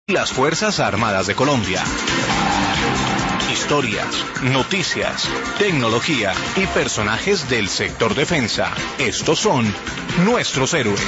Las Fuerzas Armadas de Colombia. Historias, noticias, tecnología y personajes del sector defensa. Estos son nuestros héroes.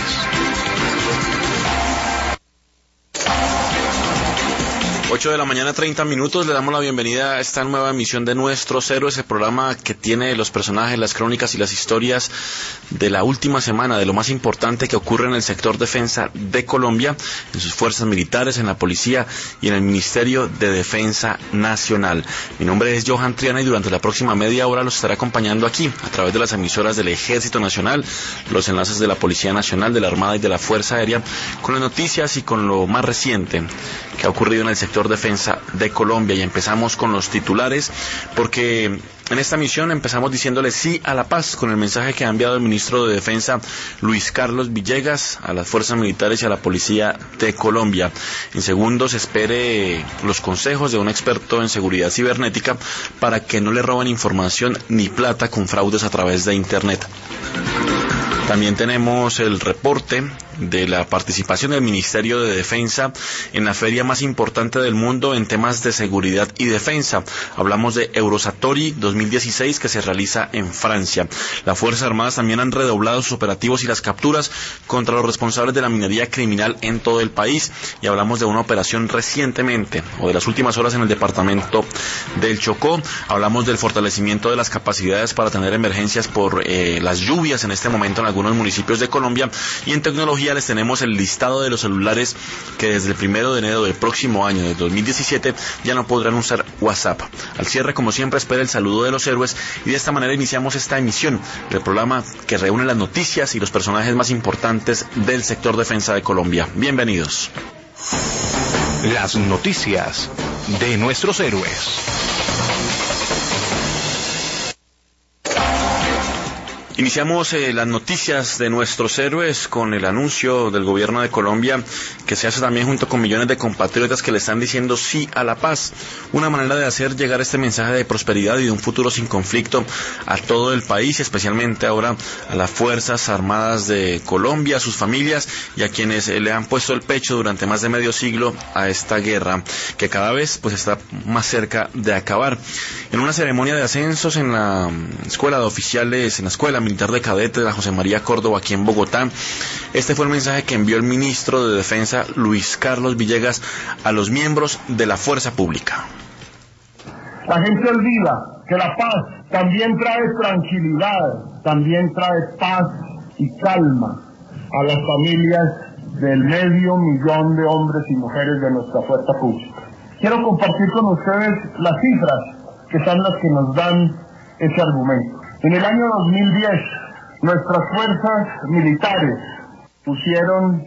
8 de la mañana, 30 minutos. Le damos la bienvenida a esta nueva emisión de Nuestros Héroes, el programa que tiene los personajes, las crónicas y las historias de la última semana, de lo más importante que ocurre en el sector defensa de Colombia, en sus fuerzas militares, en la policía y en el Ministerio de Defensa Nacional. Mi nombre es Johan Triana y durante la próxima media hora los estaré acompañando aquí, a través de las emisoras del Ejército Nacional, los enlaces de la Policía Nacional, de la Armada y de la Fuerza Aérea, con las noticias y con lo más reciente que ha ocurrido en el sector defensa de Colombia. Y empezamos con los titulares, porque en esta misión empezamos diciéndole sí a la paz, con el mensaje que ha enviado el ministro de Defensa, Luis Carlos Villegas, a las fuerzas militares y a la policía de Colombia. En segundos espere los consejos de un experto en seguridad cibernética para que no le roben información ni plata con fraudes a través de Internet. También tenemos el reporte de la participación del Ministerio de Defensa en la feria más importante del mundo en temas de seguridad y defensa. Hablamos de Eurosatory 2016 que se realiza en Francia. Las Fuerzas Armadas también han redoblado sus operativos y las capturas contra los responsables de la minería criminal en todo el país. Y hablamos de una operación recientemente, o de las últimas horas, en el departamento del Chocó. Hablamos del fortalecimiento de las capacidades para tener emergencias por las lluvias en este momento en algunos municipios de Colombia. Y en tecnología les tenemos el listado de los celulares que desde el 1 de enero del próximo año, de 2017, ya no podrán usar WhatsApp. Al cierre, como siempre, espera el saludo de los héroes y de esta manera iniciamos esta emisión del programa que reúne las noticias y los personajes más importantes del sector defensa de Colombia. Bienvenidos. Las noticias de nuestros héroes. Iniciamos las noticias de nuestros héroes con el anuncio del gobierno de Colombia, que se hace también junto con millones de compatriotas que le están diciendo sí a la paz. Una manera de hacer llegar este mensaje de prosperidad y de un futuro sin conflicto a todo el país, especialmente ahora a las Fuerzas Armadas de Colombia, a sus familias y a quienes le han puesto el pecho durante más de medio siglo a esta guerra, que cada vez pues está más cerca de acabar. En una ceremonia de ascensos en la escuela de oficiales, en la escuela militar de cadetes de la José María Córdoba aquí en Bogotá, este fue el mensaje que envió el ministro de Defensa, Luis Carlos Villegas, a los miembros de la fuerza pública. La gente olvida que la paz también trae tranquilidad, también trae paz y calma a las familias del 500,000 de hombres y mujeres de nuestra fuerza pública. Quiero compartir con ustedes las cifras que son las que nos dan ese argumento. En el año 2010, nuestras fuerzas militares pusieron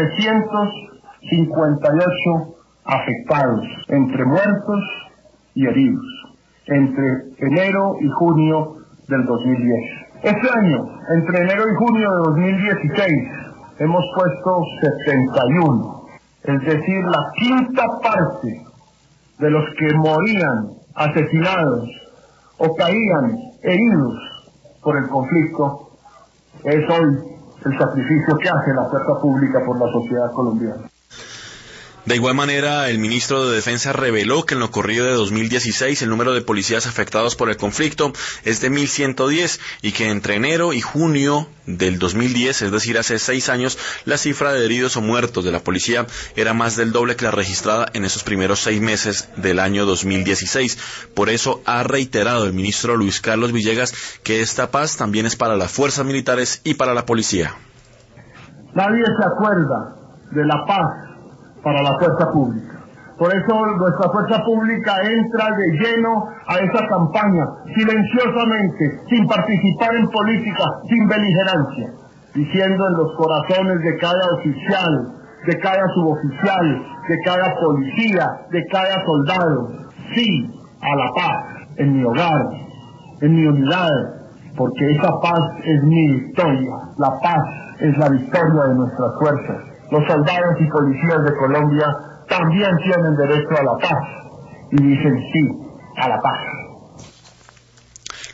358 afectados, entre muertos y heridos, entre enero y junio del 2010. Este año, entre enero y junio de 2016, hemos puesto 71, es decir, la quinta parte de los que morían asesinados o caían heridos por el conflicto es hoy el sacrificio que hace la fuerza pública por la sociedad colombiana. De igual manera, el ministro de Defensa reveló que en lo corrido de 2016 el número de policías afectados por el conflicto es de 1.110 y que entre enero y junio del 2010, es decir, hace 6 años, la cifra de heridos o muertos de la policía era más del doble que la registrada en esos primeros 6 meses del año 2016. Por eso ha reiterado el ministro Luis Carlos Villegas que esta paz también es para las fuerzas militares y para la policía. Nadie se acuerda de la paz para la fuerza pública. Por eso nuestra fuerza pública entra de lleno a esa campaña, silenciosamente, sin participar en política, sin beligerancia, diciendo en los corazones de cada oficial, de cada suboficial, de cada policía, de cada soldado, sí a la paz, en mi hogar, en mi unidad, porque esa paz es mi victoria, la paz es la victoria de nuestras fuerzas. Los soldados y policías de Colombia también tienen derecho a la paz y dicen sí a la paz.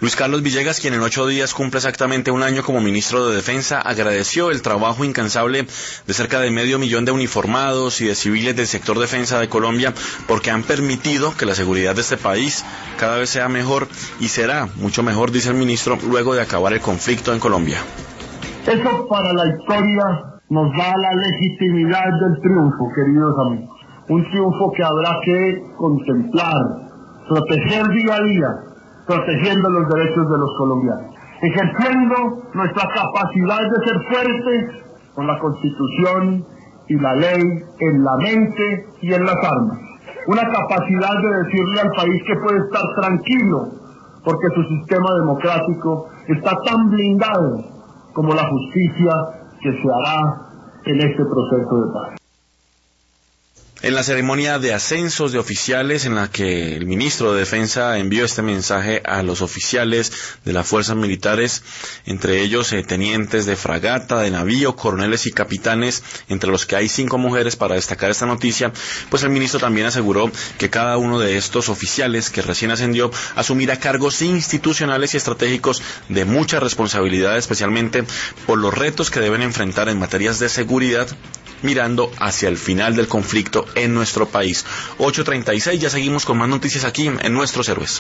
Luis Carlos Villegas, quien en 8 días cumple exactamente un año como ministro de Defensa, agradeció el trabajo incansable de cerca de 500,000 de uniformados y de civiles del sector defensa de Colombia, porque han permitido que la seguridad de este país cada vez sea mejor y será mucho mejor, dice el ministro, luego de acabar el conflicto en Colombia. Eso para la historia nos da la legitimidad del triunfo, queridos amigos. Un triunfo que habrá que contemplar, proteger día a día, protegiendo los derechos de los colombianos, ejerciendo nuestra capacidad de ser fuertes con la Constitución y la ley en la mente y en las armas. Una capacidad de decirle al país que puede estar tranquilo, porque su sistema democrático está tan blindado como la justicia que se hará en este proceso de paz. En la ceremonia de ascensos de oficiales, en la que el ministro de Defensa envió este mensaje a los oficiales de las fuerzas militares, entre ellos tenientes de fragata, de navío, coroneles y capitanes, entre los que hay 5 mujeres, para destacar esta noticia, pues el ministro también aseguró que cada uno de estos oficiales que recién ascendió asumirá cargos institucionales y estratégicos de mucha responsabilidad, especialmente por los retos que deben enfrentar en materias de seguridad, mirando hacia el final del conflicto en nuestro país. 8:36, ya seguimos con más noticias aquí en Nuestros Héroes.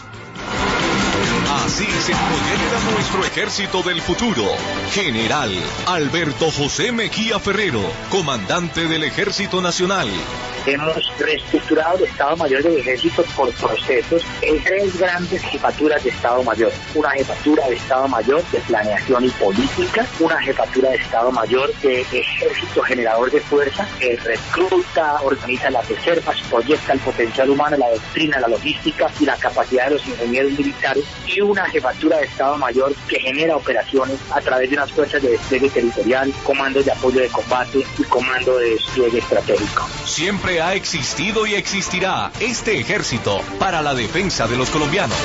Así se proyecta nuestro ejército del futuro. General Alberto José Mejía Ferrero, comandante del Ejército Nacional. Hemos reestructurado el Estado Mayor del Ejército por procesos en 3 grandes jefaturas de Estado Mayor. Una jefatura de Estado Mayor de Planeación y Política, una jefatura de Estado Mayor de Ejército Generador de Fuerza, que recluta, organiza las reservas, proyecta el potencial humano, la doctrina, la logística y la capacidad de los ingenieros militares, y una jefatura de Estado Mayor que genera operaciones a través de unas fuerzas de despliegue territorial, comandos de apoyo de combate y comando de despliegue estratégico. Siempre ha existido y existirá este ejército para la defensa de los colombianos.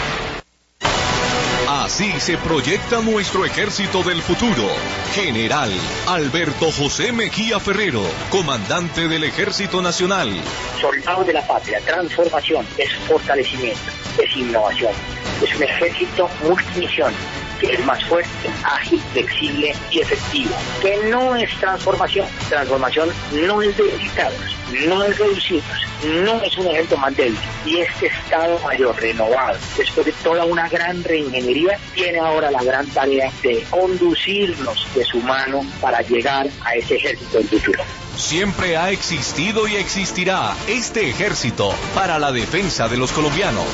Así se proyecta nuestro ejército del futuro. General Alberto José Mejía Ferrero, comandante del Ejército Nacional. Soldados de la patria, transformación, es fortalecimiento, es innovación. Es un ejército multimisión, que es más fuerte, ágil, flexible y efectivo. Que no es transformación. Transformación no es debilitarnos, no es reducirnos, no es un ejército más débil. Y este Estado Mayor renovado, después de toda una gran reingeniería, tiene ahora la gran tarea de conducirnos de su mano para llegar a ese ejército del futuro. Siempre ha existido y existirá este ejército para la defensa de los colombianos.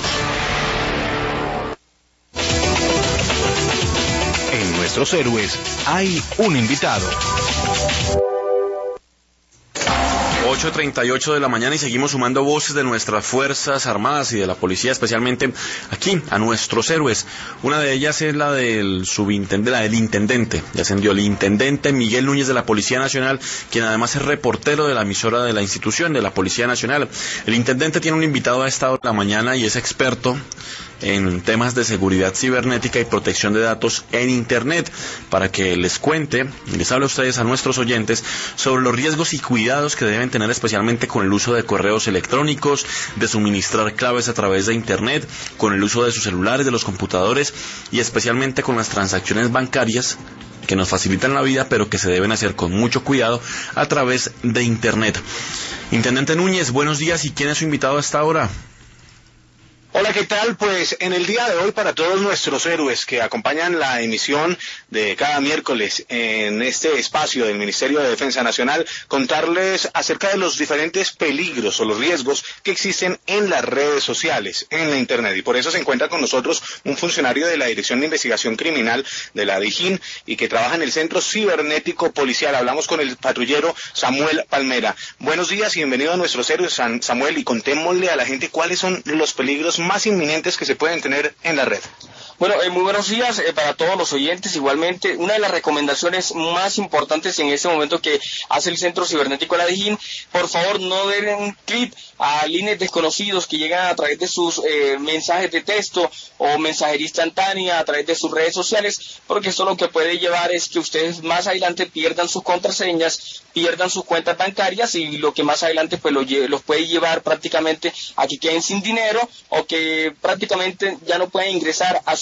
En Nuestros Héroes hay un invitado. 8:38 de la mañana y seguimos sumando voces de nuestras Fuerzas Armadas y de la Policía, especialmente aquí, a Nuestros Héroes. Una de ellas es la del subintendente, la del intendente. Ya ascendió el intendente Miguel Núñez de la Policía Nacional, quien además es reportero de la emisora de la institución de la Policía Nacional. El intendente tiene un invitado a esta hora de la mañana y es experto en temas de seguridad cibernética y protección de datos en Internet, para que les cuente y les hable a ustedes, a nuestros oyentes, sobre los riesgos y cuidados que deben tener especialmente con el uso de correos electrónicos, de suministrar claves a través de Internet, con el uso de sus celulares, de los computadores y especialmente con las transacciones bancarias que nos facilitan la vida, pero que se deben hacer con mucho cuidado a través de Internet. Intendente Núñez, buenos días, ¿y quién es su invitado a esta hora? Hola, ¿qué tal? Pues en el día de hoy, para todos nuestros héroes que acompañan la emisión de cada miércoles en este espacio del Ministerio de Defensa Nacional, contarles acerca de los diferentes peligros o los riesgos que existen en las redes sociales, en la Internet. Y por eso se encuentra con nosotros un funcionario de la Dirección de Investigación Criminal de la DIJÍN y que trabaja en el Centro Cibernético Policial. Hablamos con el patrullero Samuel Palmera. Buenos días y bienvenido a Nuestros Héroes, Samuel, y contémosle a la gente cuáles son los peligros más inminentes que se pueden tener en la red. Bueno, muy buenos días para todos los oyentes. Igualmente, una de las recomendaciones más importantes en este momento que hace el Centro Cibernético de la DIJÍN, por favor no den clic a líneas desconocidos que llegan a través de sus mensajes de texto o mensajería instantánea a través de sus redes sociales, porque esto lo que puede llevar es que ustedes más adelante pierdan sus contraseñas, pierdan sus cuentas bancarias y lo que más adelante pues los puede llevar prácticamente a que queden sin dinero o que prácticamente ya no pueden ingresar a sus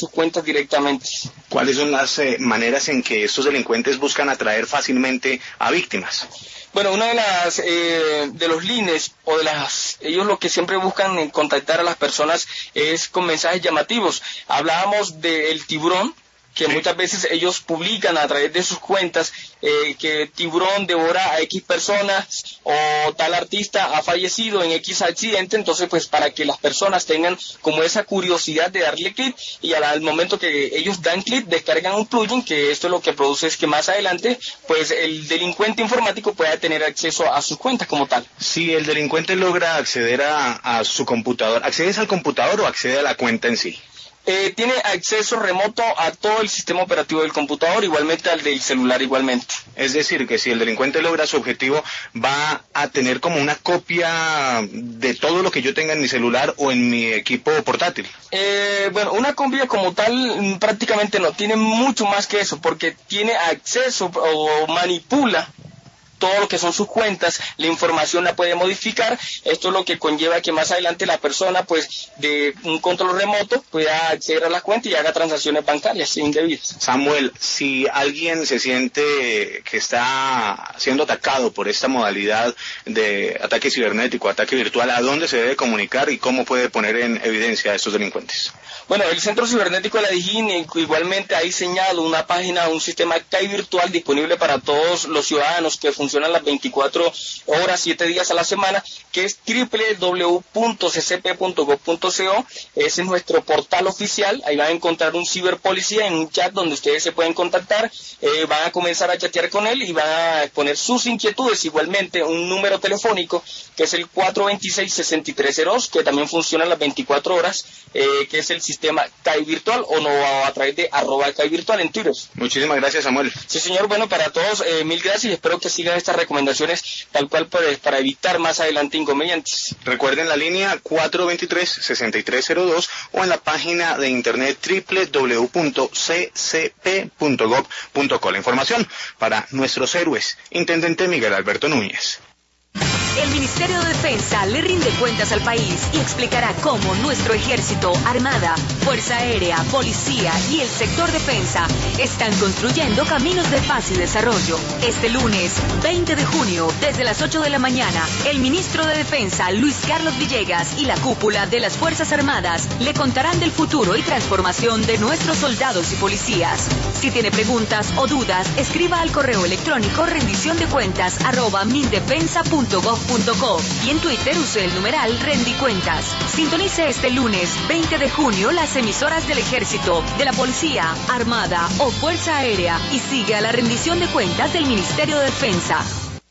sus cuentas directamente. ¿Cuáles son las maneras en que estos delincuentes buscan atraer fácilmente a víctimas? Bueno, una de las de los lines o de ellos lo que siempre buscan en contactar a las personas es con mensajes llamativos. Hablábamos del tiburón, que muchas veces ellos publican a través de sus cuentas que tiburón devora a X personas o tal artista ha fallecido en X accidente. Entonces pues para que las personas tengan como esa curiosidad de darle clic, y al momento que ellos dan clic descargan un plugin, que esto lo que produce es que más adelante pues el delincuente informático pueda tener acceso a sus cuentas como tal. Si el delincuente logra acceder a su computador, ¿accedes al computador o accede a la cuenta en sí? Tiene acceso remoto a todo el sistema operativo del computador, igualmente al del celular igualmente. Es decir, que si el delincuente logra su objetivo, va a tener como una copia de todo lo que yo tenga en mi celular o en mi equipo portátil. Bueno, una copia como tal prácticamente no, tiene mucho más que eso, porque tiene acceso o manipula todo lo que son sus cuentas, la información la puede modificar. Esto es lo que conlleva que más adelante la persona pues de un control remoto pueda acceder a las cuentas y haga transacciones bancarias indebidas. Samuel, si alguien se siente que está siendo atacado por esta modalidad de ataque cibernético, ataque virtual, ¿a dónde se debe comunicar y cómo puede poner en evidencia a estos delincuentes? Bueno, el Centro Cibernético de la DIJÍN igualmente ha diseñado una página, un sistema CAI virtual disponible para todos los ciudadanos que funcionan las 24 horas, 7 días a la semana, que es www.ccp.gov.co. Ese es nuestro portal oficial. Ahí van a encontrar un ciberpolicía en un chat donde ustedes se pueden contactar, van a comenzar a chatear con él y van a exponer sus inquietudes. Igualmente un número telefónico que es el 426-6302, que también funciona las 24 horas, que es el sistema CAI virtual, o no a través de @CAI virtual en Twitter. Muchísimas gracias, Samuel. Sí, señor. Bueno, para todos, mil gracias, y espero que sigan estas recomendaciones tal cual para evitar más adelante inconvenientes. Recuerden la línea 423-6302 o en la página de internet www.ccp.gov.co. La información para nuestros héroes. Intendente Miguel Alberto Núñez. El Ministerio de Defensa le rinde cuentas al país y explicará cómo nuestro ejército, armada, fuerza aérea, policía y el sector defensa están construyendo caminos de paz y desarrollo. Este lunes, 20 de junio, desde las 8 de la mañana, el ministro de Defensa, Luis Carlos Villegas, y la cúpula de las Fuerzas Armadas le contarán del futuro y transformación de nuestros soldados y policías. Si tiene preguntas o dudas, escriba al correo electrónico rendiciondecuentas@mindefensa.gov.co y en Twitter use el numeral Rendicuentas. Sintonice este lunes 20 de junio las emisoras del Ejército, de la Policía, Armada o Fuerza Aérea y siga la rendición de cuentas del Ministerio de Defensa.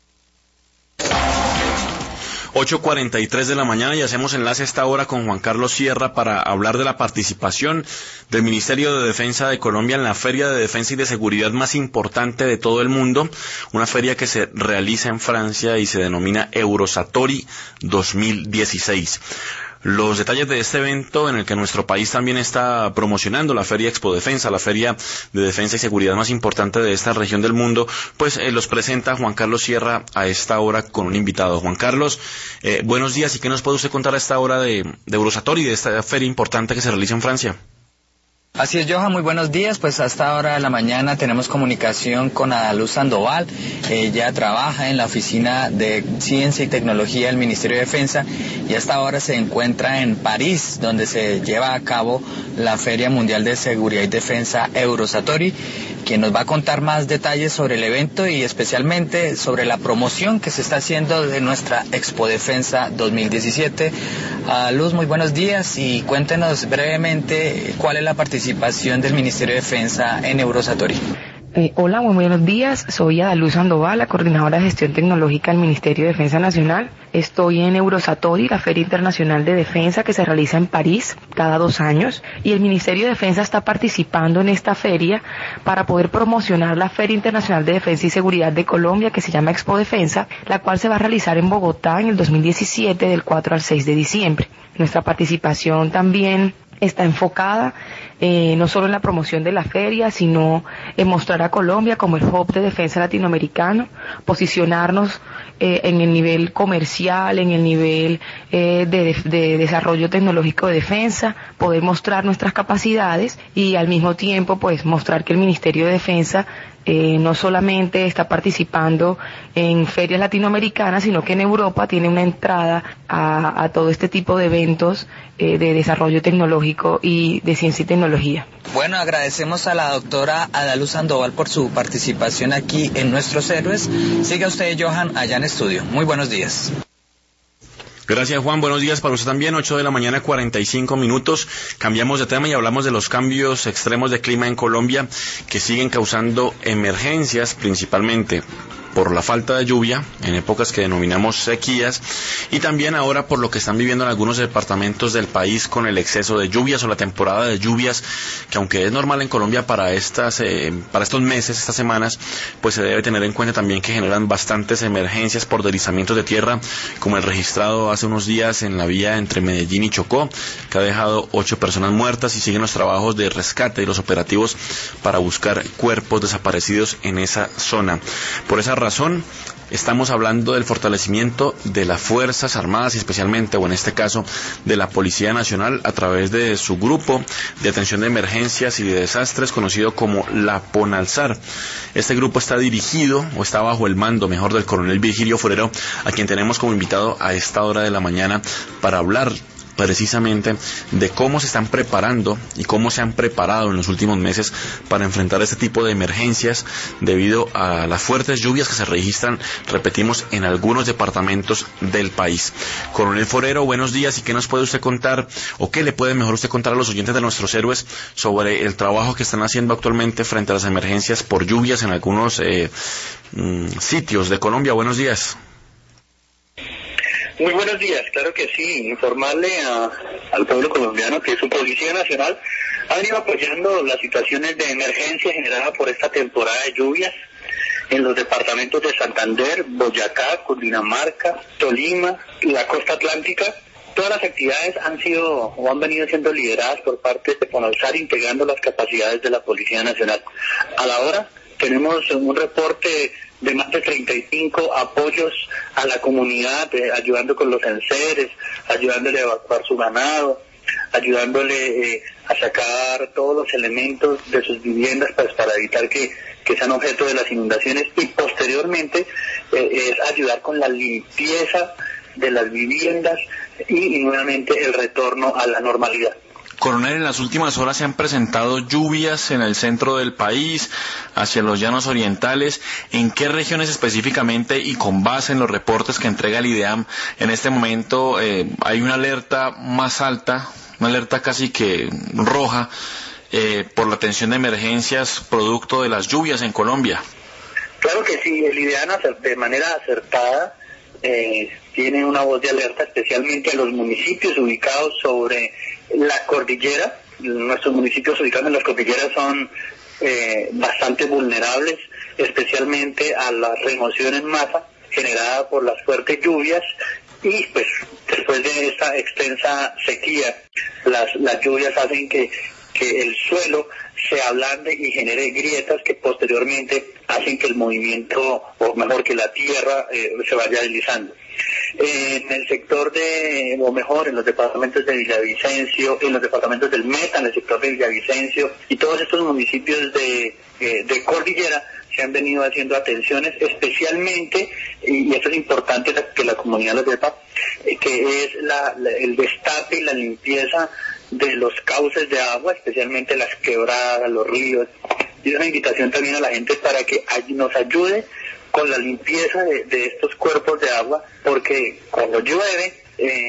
8:43 de la mañana y hacemos enlace a esta hora con Juan Carlos Sierra para hablar de la participación del Ministerio de Defensa de Colombia en la Feria de Defensa y de Seguridad más importante de todo el mundo, una feria que se realiza en Francia y se denomina Eurosatory 2016. Los detalles de este evento, en el que nuestro país también está promocionando la Feria Expo Defensa, la feria de defensa y seguridad más importante de esta región del mundo, pues los presenta Juan Carlos Sierra a esta hora con un invitado. Juan Carlos, buenos días, ¿y qué nos puede usted contar a esta hora de Eurosatory, de esta feria importante que se realiza en Francia? Así es, Johan, muy buenos días. Pues hasta esta hora de la mañana tenemos comunicación con Adaluz Sandoval. Ella trabaja en la Oficina de Ciencia y Tecnología del Ministerio de Defensa y hasta ahora se encuentra en París, donde se lleva a cabo la Feria Mundial de Seguridad y Defensa Eurosatory, quien nos va a contar más detalles sobre el evento y especialmente sobre la promoción que se está haciendo de nuestra Expo Defensa 2017. Luz, muy buenos días y cuéntenos brevemente cuál es la participación del Ministerio de Defensa en Eurosatory. Hola, muy buenos días. Soy Adaluz Sandoval, la coordinadora de gestión tecnológica del Ministerio de Defensa Nacional. Estoy en Eurosatory, la Feria Internacional de Defensa que se realiza en París cada 2 años. Y el Ministerio de Defensa está participando en esta feria para poder promocionar la Feria Internacional de Defensa y Seguridad de Colombia, que se llama Expo Defensa, la cual se va a realizar en Bogotá en el 2017, del 4 al 6 de diciembre. Nuestra participación también está enfocada no solo en la promoción de la feria, sino en mostrar a Colombia como el hub de defensa latinoamericano, posicionarnos en el nivel comercial, en el nivel de desarrollo tecnológico de defensa, poder mostrar nuestras capacidades y al mismo tiempo pues mostrar que el Ministerio de Defensa no solamente está participando en ferias latinoamericanas, sino que en Europa tiene una entrada a todo este tipo de eventos de desarrollo tecnológico y de ciencia y tecnología. Bueno, agradecemos a la doctora Adaluz Sandoval por su participación aquí en Nuestros Héroes. Siga usted, Johan, allá en estudio. Muy buenos días. Gracias, Juan. Buenos días para usted también. 8:45 a.m. Cambiamos de tema y hablamos de los cambios extremos de clima en Colombia que siguen causando emergencias, principalmente por la falta de lluvia en épocas que denominamos sequías, y también ahora por lo que están viviendo en algunos departamentos del país con el exceso de lluvias o la temporada de lluvias, que aunque es normal en Colombia para estos meses, estas semanas, pues se debe tener en cuenta también que generan bastantes emergencias por deslizamientos de tierra, como el registrado hace unos días en la vía entre Medellín y Chocó, que ha dejado 8 personas muertas, y siguen los trabajos de rescate y los operativos para buscar cuerpos desaparecidos en esa zona. Por esa razón, estamos hablando del fortalecimiento de las Fuerzas Armadas y especialmente, o en este caso, de la Policía Nacional a través de su grupo de atención de emergencias y de desastres conocido como la PONALSAR. Este grupo está dirigido, o está bajo el mando, mejor, del coronel Virgilio Forero, a quien tenemos como invitado a esta hora de la mañana para hablar precisamente de cómo se están preparando y cómo se han preparado en los últimos meses para enfrentar este tipo de emergencias debido a las fuertes lluvias que se registran, repetimos, en algunos departamentos del país. Coronel Forero, buenos días, y qué nos puede usted contar, o qué le puede mejor usted contar a los oyentes de Nuestros Héroes sobre el trabajo que están haciendo actualmente frente a las emergencias por lluvias en algunos sitios de Colombia. Buenos días. Muy buenos días, claro que sí, informarle al pueblo colombiano que su Policía Nacional ha venido apoyando las situaciones de emergencia generada por esta temporada de lluvias en los departamentos de Santander, Boyacá, Cundinamarca, Tolima y la costa atlántica. Todas las actividades han sido o han venido siendo lideradas por parte de PONALSAR, integrando las capacidades de la Policía Nacional. A la hora tenemos un reporte de más de 35 apoyos a la comunidad, ayudando con los enseres, ayudándole a evacuar su ganado, ayudándole a sacar todos los elementos de sus viviendas para evitar que sean objeto de las inundaciones, y posteriormente es ayudar con la limpieza de las viviendas y nuevamente el retorno a la normalidad. Coronel, en las últimas horas se han presentado lluvias en el centro del país, hacia los llanos orientales. ¿En qué regiones específicamente, y con base en los reportes que entrega el IDEAM, en este momento hay una alerta más alta, una alerta casi que roja, por la atención de emergencias producto de las lluvias en Colombia? Claro que sí, el IDEAM de manera acertada tiene una voz de alerta especialmente a los municipios ubicados sobre la cordillera. Nuestros municipios ubicados en las cordilleras son bastante vulnerables, especialmente a la remoción en masa generada por las fuertes lluvias, y pues después de esta extensa sequía, las lluvias hacen que el suelo se ablande y genere grietas que posteriormente hacen que el movimiento, o mejor que la tierra, se vaya deslizando. En el sector en los departamentos de Villavicencio, en los departamentos del Meta, en el sector de Villavicencio y todos estos municipios de cordillera, se han venido haciendo atenciones especialmente, y esto es importante que la comunidad lo sepa, que es el destape y la limpieza de los cauces de agua, especialmente las quebradas, los ríos. Y es una invitación también a la gente para que nos ayude con la limpieza de estos cuerpos de agua, porque cuando llueve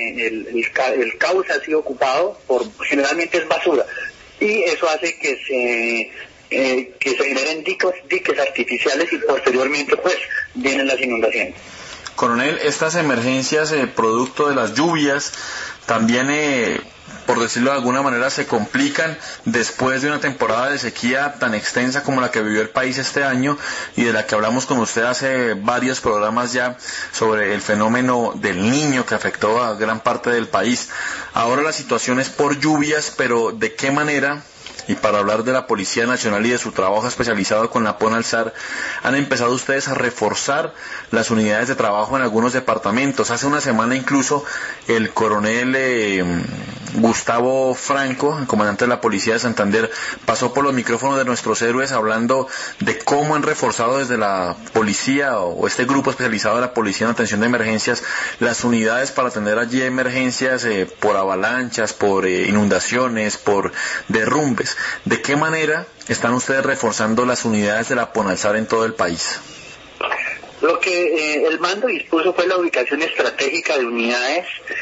el cauce ha sido ocupado generalmente es basura, y eso hace que se generen diques artificiales, y posteriormente pues vienen las inundaciones. Coronel, estas emergencias producto de las lluvias también, por decirlo de alguna manera, se complican después de una temporada de sequía tan extensa como la que vivió el país este año, y de la que hablamos con usted hace varios programas ya sobre el fenómeno del Niño que afectó a gran parte del país. Ahora la situación es por lluvias, pero ¿de qué manera y para hablar de la Policía Nacional y de su trabajo especializado con la PONALSAR, han empezado ustedes a reforzar las unidades de trabajo en algunos departamentos. Hace una semana incluso el coronel Gustavo Franco, el comandante de la Policía de Santander, pasó por los micrófonos de nuestros héroes hablando de cómo han reforzado desde la policía o este grupo especializado de la Policía en Atención de Emergencias las unidades para atender allí emergencias por avalanchas, por inundaciones, por derrumbes. ¿De qué manera están ustedes reforzando las unidades de la PONALSAR en todo el país? Lo que el mando dispuso fue la ubicación estratégica de unidades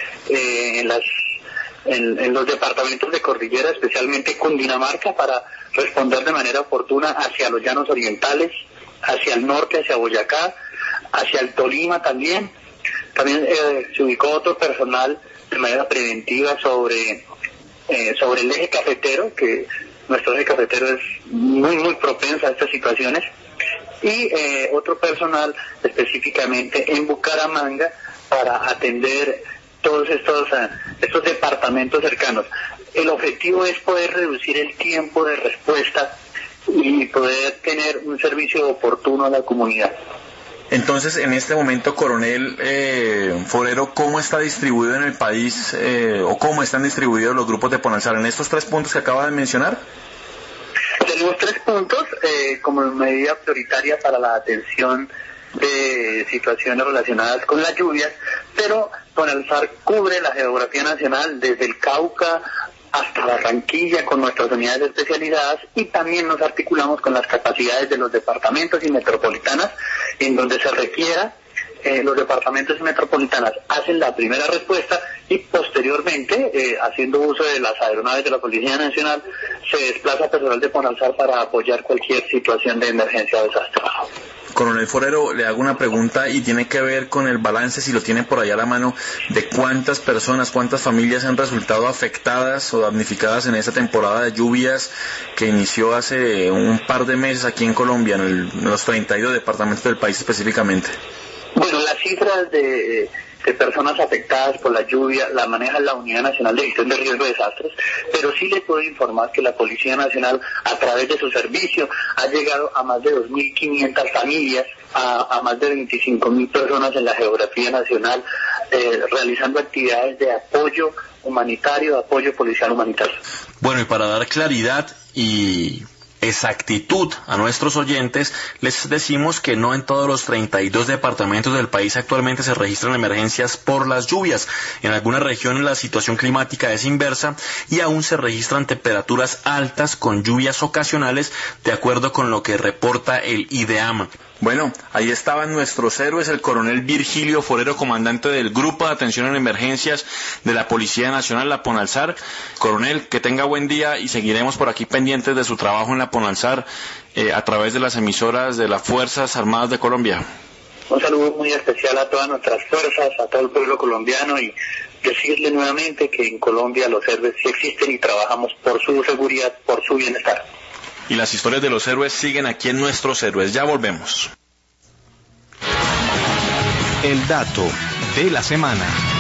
en los departamentos de cordillera, especialmente Cundinamarca, para responder de manera oportuna hacia los llanos orientales, hacia el norte, hacia Boyacá, hacia el Tolima también. También se ubicó otro personal de manera preventiva sobre el eje cafetero, que nuestro eje cafetero es muy propenso a estas situaciones, y otro personal específicamente en Bucaramanga para atender todos estos departamentos cercanos. El objetivo es poder reducir el tiempo de respuesta y poder tener un servicio oportuno a la comunidad. Entonces, en este momento, coronel Forero, ¿cómo está distribuido en el país o cómo están distribuidos los grupos de PONALSAR en estos 3 puntos que acaba de mencionar? Tenemos 3 puntos como medida prioritaria para la atención de situaciones relacionadas con las lluvias, pero PONALSAR cubre la geografía nacional desde el Cauca hasta Barranquilla con nuestras unidades especializadas, y también nos articulamos con las capacidades de los departamentos y metropolitanas en donde se requiera. Los departamentos y metropolitanas hacen la primera respuesta y posteriormente, haciendo uso de las aeronaves de la Policía Nacional, se desplaza personal de PONALSAR para apoyar cualquier situación de emergencia o desastre. Coronel Forero, le hago una pregunta y tiene que ver con el balance, si lo tiene por allá a la mano, de cuántas personas, cuántas familias han resultado afectadas o damnificadas en esta temporada de lluvias que inició hace un par de meses aquí en Colombia, en los 32 departamentos del país específicamente. Bueno, las cifras de personas afectadas por la lluvia la maneja la Unidad Nacional de Gestión de Riesgo de Desastres, pero sí le puedo informar que la Policía Nacional, a través de su servicio, ha llegado a más de 2.500 familias, a más de 25.000 personas en la geografía nacional, realizando actividades de apoyo humanitario, de apoyo policial humanitario. Bueno, y para dar claridad y exactitud a nuestros oyentes, les decimos que no en todos los 32 departamentos del país actualmente se registran emergencias por las lluvias. En algunas regiones la situación climática es inversa y aún se registran temperaturas altas con lluvias ocasionales, de acuerdo con lo que reporta el IDEAM. Bueno, ahí estaban nuestros héroes, el coronel Virgilio Forero, comandante del Grupo de Atención en Emergencias de la Policía Nacional, la PONALSAR. Coronel, que tenga buen día y seguiremos por aquí pendientes de su trabajo en la PONALSAR a través de las emisoras de las Fuerzas Armadas de Colombia. Un saludo muy especial a todas nuestras fuerzas, a todo el pueblo colombiano, y decirle nuevamente que en Colombia los héroes sí existen y trabajamos por su seguridad, por su bienestar. Y las historias de los héroes siguen aquí en Nuestros Héroes. Ya volvemos. El dato de la semana.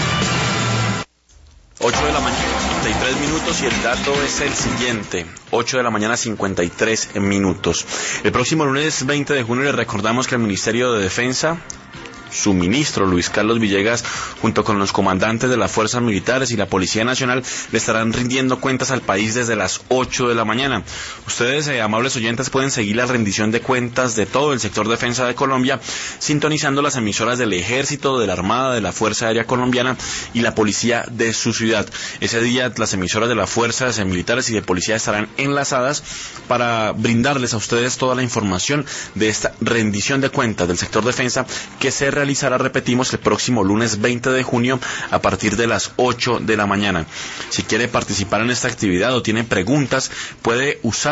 8 de la mañana, 53 minutos, y el dato es el siguiente. 8 de la mañana, 53 minutos. El próximo lunes 20 de junio le recordamos que el Ministerio de Defensa, su ministro Luis Carlos Villegas, junto con los comandantes de las fuerzas militares y la Policía Nacional, le estarán rindiendo cuentas al país desde las 8 de la mañana. Ustedes, amables oyentes, pueden seguir la rendición de cuentas de todo el sector defensa de Colombia sintonizando las emisoras del Ejército, de la Armada, de la Fuerza Aérea Colombiana y la Policía de su ciudad. Ese día las emisoras de las fuerzas militares y de policía estarán enlazadas para brindarles a ustedes toda la información de esta rendición de cuentas del sector defensa, que se realizará, repetimos, el próximo lunes 20 de junio a partir de las 8 de la mañana. Si quiere participar en esta actividad o tiene preguntas, puede usar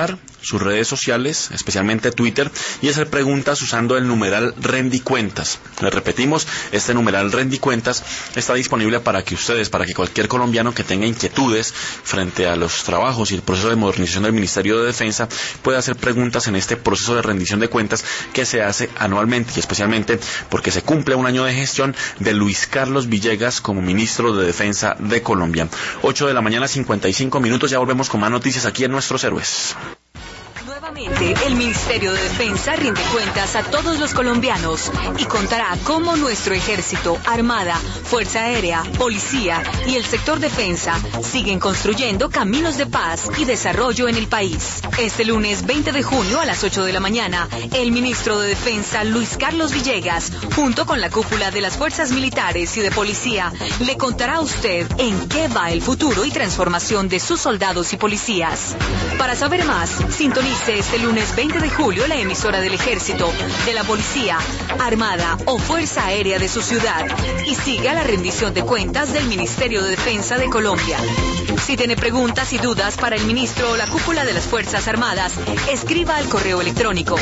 sus redes sociales, especialmente Twitter, y hacer preguntas usando el numeral Rendicuentas. Les repetimos, este numeral Rendicuentas está disponible para que ustedes, para que cualquier colombiano que tenga inquietudes frente a los trabajos y el proceso de modernización del Ministerio de Defensa pueda hacer preguntas en este proceso de rendición de cuentas que se hace anualmente, y especialmente porque se cumple un año de gestión de Luis Carlos Villegas como ministro de Defensa de Colombia. 8 de la mañana, 55 minutos, ya volvemos con más noticias aquí en Nuestros Héroes. Nuevamente, el Ministerio de Defensa rinde cuentas a todos los colombianos y contará cómo nuestro ejército, armada, fuerza aérea, policía y el sector defensa siguen construyendo caminos de paz y desarrollo en el país. Este lunes 20 de junio a las 8 de la mañana, el ministro de Defensa, Luis Carlos Villegas, junto con la cúpula de las fuerzas militares y de policía, le contará a usted en qué va el futuro y transformación de sus soldados y policías. Para saber más, sintonice este lunes 20 de julio la emisora del Ejército, de la Policía, Armada o Fuerza Aérea de su ciudad y siga la rendición de cuentas del Ministerio de Defensa de Colombia. Si tiene preguntas y dudas para el ministro o la cúpula de las Fuerzas Armadas, escriba al correo electrónico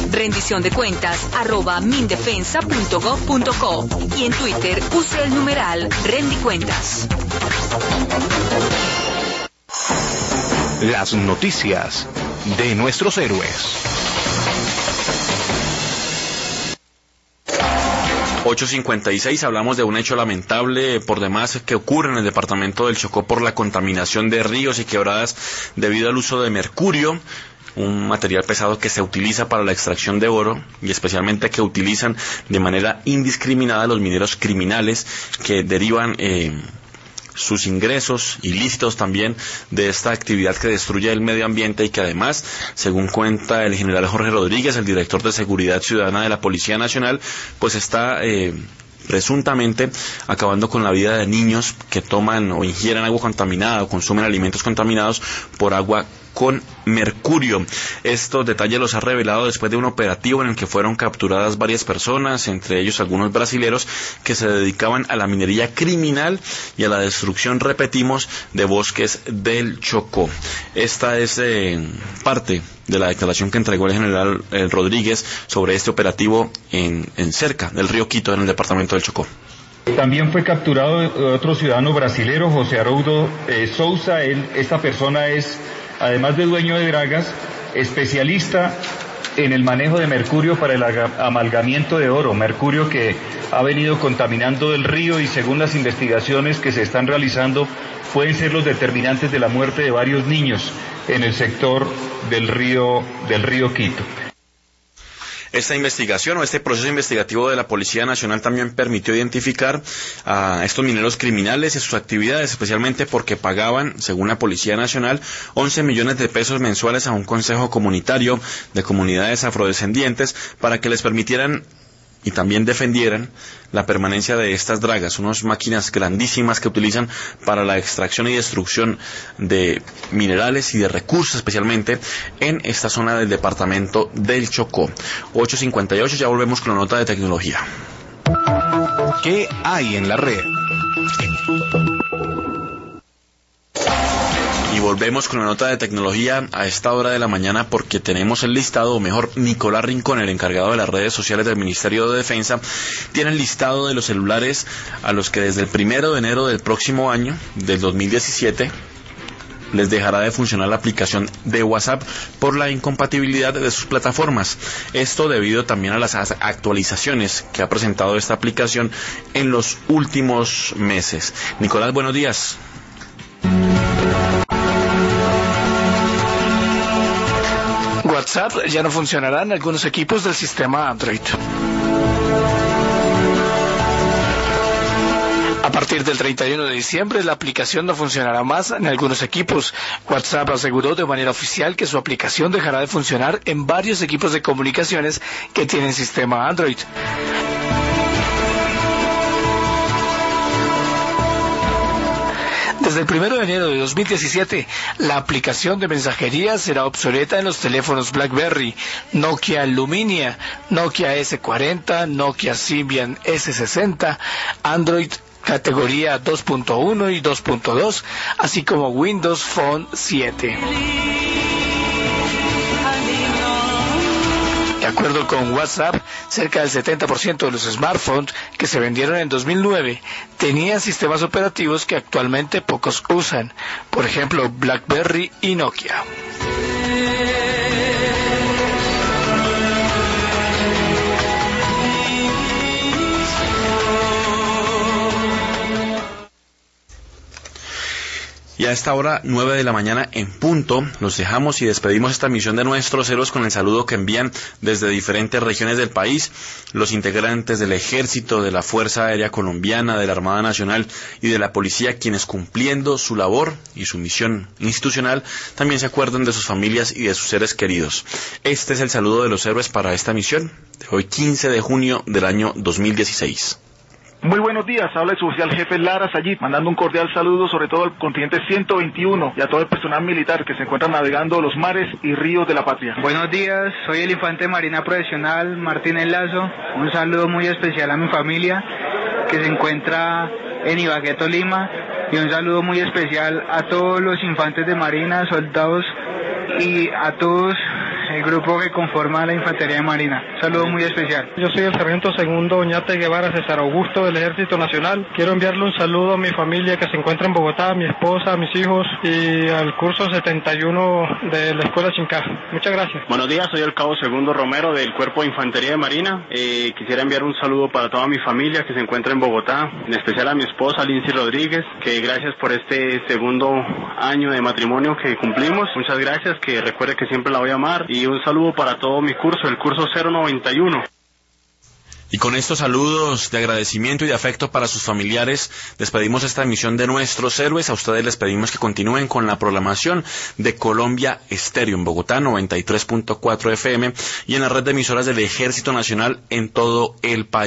rendiciondecuentas@mindefensa.gov.co y en Twitter use el numeral Rendicuentas. Las noticias de nuestros héroes. 8:56, hablamos de un hecho lamentable por demás que ocurre en el departamento del Chocó por la contaminación de ríos y quebradas debido al uso de mercurio, un material pesado que se utiliza para la extracción de oro y especialmente que utilizan de manera indiscriminada los mineros criminales que derivan sus ingresos ilícitos también de esta actividad que destruye el medio ambiente y que además, según cuenta el general Jorge Rodríguez, el director de Seguridad Ciudadana de la Policía Nacional, pues está presuntamente acabando con la vida de niños que toman o ingieren agua contaminada o consumen alimentos contaminados por agua con mercurio. Estos detalles los ha revelado después de un operativo en el que fueron capturadas varias personas, entre ellos algunos brasileros que se dedicaban a la minería criminal y a la destrucción, repetimos, de bosques del Chocó. Esta es parte de la declaración que entregó el general Rodríguez sobre este operativo en cerca del río Quito, en el departamento del Chocó. También fue capturado otro ciudadano brasilero, José Haroldo Souza. Esta persona es, además de dueño de dragas, especialista en el manejo de mercurio para el amalgamiento de oro, mercurio que ha venido contaminando el río y según las investigaciones que se están realizando pueden ser los determinantes de la muerte de varios niños en el sector del río Quito. Esta investigación o este proceso investigativo de la Policía Nacional también permitió identificar a estos mineros criminales y sus actividades, especialmente porque pagaban, según la Policía Nacional, 11 millones de pesos mensuales a un consejo comunitario de comunidades afrodescendientes para que les permitieran y también defendieran la permanencia de estas dragas, unas máquinas grandísimas que utilizan para la extracción y destrucción de minerales y de recursos, especialmente en esta zona del departamento del Chocó. 8:58, ya volvemos con la nota de tecnología. ¿Qué hay en la red? Y volvemos con la nota de tecnología a esta hora de la mañana porque tenemos el listado, o mejor, Nicolás Rincón, el encargado de las redes sociales del Ministerio de Defensa, tiene el listado de los celulares a los que desde el 1 de enero del próximo año, del 2017, les dejará de funcionar la aplicación de WhatsApp por la incompatibilidad de sus plataformas. Esto debido también a las actualizaciones que ha presentado esta aplicación en los últimos meses. Nicolás, buenos días. WhatsApp ya no funcionará en algunos equipos del sistema Android. A partir del 31 de diciembre, la aplicación no funcionará más en algunos equipos. WhatsApp aseguró de manera oficial que su aplicación dejará de funcionar en varios equipos de comunicaciones que tienen sistema Android. Desde el 1 de enero de 2017, la aplicación de mensajería será obsoleta en los teléfonos BlackBerry, Nokia Lumia, Nokia S40, Nokia Symbian S60, Android categoría 2.1 y 2.2, así como Windows Phone 7. acuerdo con WhatsApp, cerca del 70% de los smartphones que se vendieron en 2009 tenían sistemas operativos que actualmente pocos usan, por ejemplo BlackBerry y Nokia. Y a esta hora, 9 de la mañana en punto, los dejamos y despedimos esta misión de nuestros héroes con el saludo que envían desde diferentes regiones del país los integrantes del Ejército, de la Fuerza Aérea Colombiana, de la Armada Nacional y de la Policía, quienes cumpliendo su labor y su misión institucional, también se acuerdan de sus familias y de sus seres queridos. Este es el saludo de los héroes para esta misión de hoy 15 de junio del año 2016. Muy buenos días, habla el suboficial jefe Lara Sayid, mandando un cordial saludo sobre todo al contingente 121 y a todo el personal militar que se encuentra navegando los mares y ríos de la patria. Buenos días, soy el infante de Marina Profesional Martínez Lazo, un saludo muy especial a mi familia que se encuentra en Ibagué, Tolima, y un saludo muy especial a todos los infantes de Marina, soldados y a todos el grupo que conforma la Infantería de Marina. Saludo muy especial. Yo soy el sargento segundo Oñate Guevara César Augusto del Ejército Nacional. Quiero enviarle un saludo a mi familia que se encuentra en Bogotá, a mi esposa, a mis hijos y al curso 71 de la Escuela Chincá. Muchas gracias. Buenos días, soy el cabo segundo Romero del Cuerpo de Infantería de Marina. Quisiera enviar un saludo para toda mi familia que se encuentra en Bogotá, en especial a mi esposa Lindsay Rodríguez, que gracias por este segundo año de matrimonio que cumplimos. Muchas gracias, que recuerde que siempre la voy a amar. Y un saludo para todo mi curso, el curso 091. Y con estos saludos de agradecimiento y de afecto para sus familiares, despedimos esta emisión de Nuestros Héroes. A ustedes les pedimos que continúen con la programación de Colombia Estéreo en Bogotá, 93.4 FM, y en la red de emisoras del Ejército Nacional en todo el país.